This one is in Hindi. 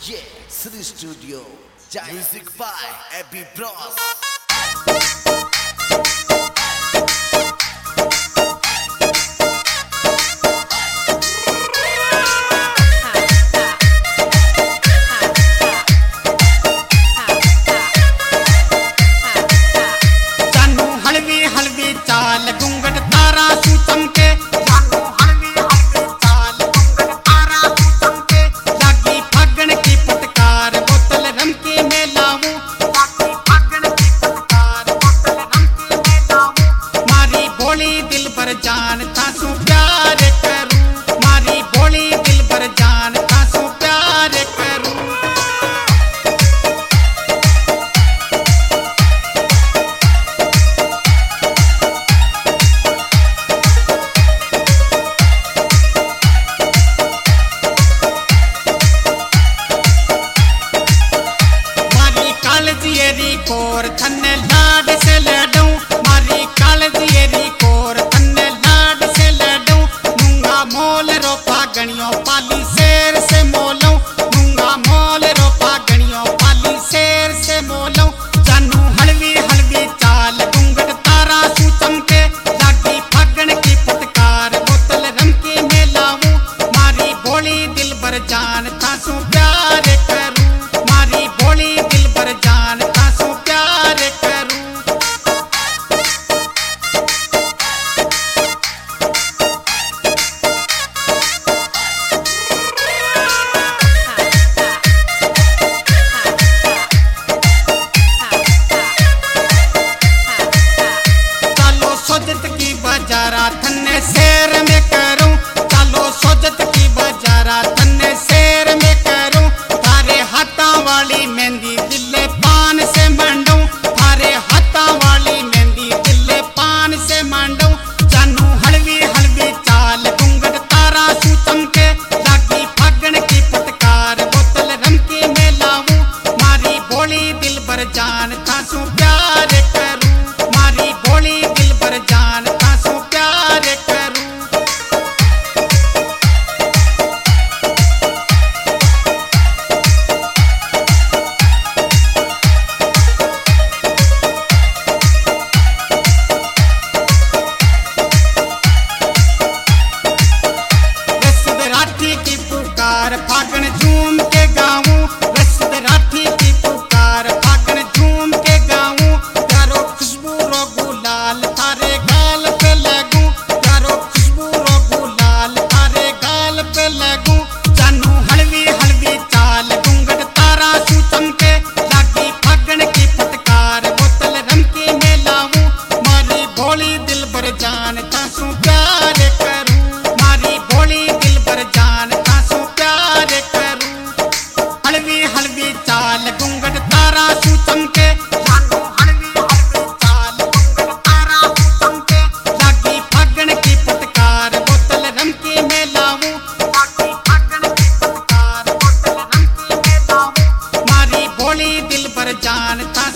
Yeah, City Studio. Music by Abby Bros. जानता सू प्यार करूं मारी भोली दिल पर जानता सू प्यार करूं मारी कालजियरी कोर थन्ने लाड से लडूं मारी कालजियरी कोर गणियों पाली शेर से मोलूं दूंगा मोल रोपा गणियों पाली शेर से मोलूं जानू हलवी हलवी चाल घूंघट तारा सू चमके लागी फागण की फटकार बोतल रम की में लाऊं मारी भोली दिल भर जानता सू प्यार करूं मारी भोली दिल भर जानता सू प्यार करूं बाजारा थन्ने शेर में करूं चलो सोजत की बाजारा थन्ने शेर में करूं थारे हाथा वाली मेहंदी दिले पान से मांडूं थारे हाथा वाली मेहंदी दिले पान से मांडूं जानू हलवी हलवी चाल घूंघट तारा सू चमके लागी फागण की फटकार बोतल रम की में लाऊं मारी भोली दिल भर जानता सू प्यार करूं मारी भोली दिल भर जानता फागण झूम के गाऊं रसद राठी की पुकार फागण झूम के गाऊं यारो खुशबू रो गुलाल थारे गाल पे लगूं यारो खुशबू रो गुलाल थारे गाल पे लगूं जानू हलवी हलवी चाल घूंघट तारा सू चमके लागी फागण की फटकार बोतल रम की में लाऊं मारी भोली दिल भर जानता सू प्यार करूं मारी भोली दिल भर जानता सू हलवी चाल घूंघट तारा सू चमके जानू हलवी हलवी चाल घूंघट तारा सू चमके लागी फागण की फटकार बोतल रम की में लाऊं लागी फागण की फटकार बोतल रम की में लाऊं मारी भोली दिल भर जानता